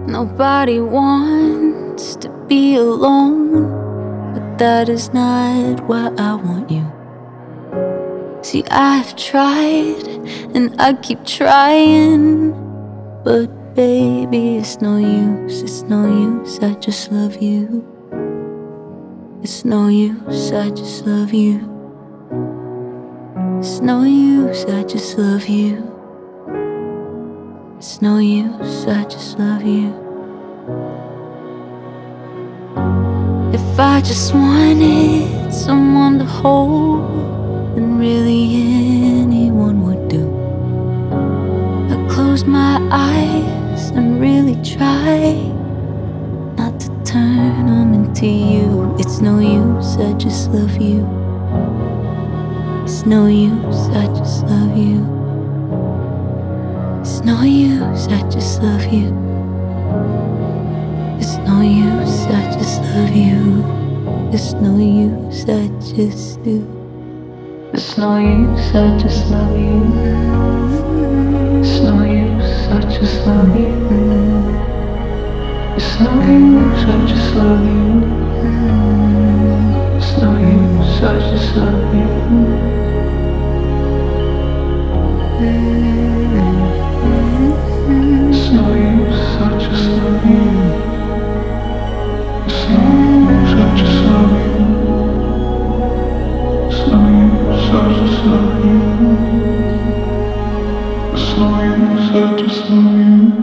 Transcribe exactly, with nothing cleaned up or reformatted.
Nobody wants to be alone, but that is not why I want you. See, I've tried and I keep trying, but baby, it's no use, it's no use, I just love you. It's no use, I just love you. It's no use, I just love you. It's no use, I just love you. If I just wanted someone to hold, then really anyone would do. I close my eyes and really try not to turn them into you. It's no use, I just love you. It's no use, I just love you. It's no use, I just love you. It's no use, I just love you. It's no use, I just do. It's no use, I just love you. It's no use, I just love you. It's no use, I just love you. It's no use, I just love you. It's no use, I just love you. It's no use, I just love you. It's no use, I just love you. It's no use, I just love you.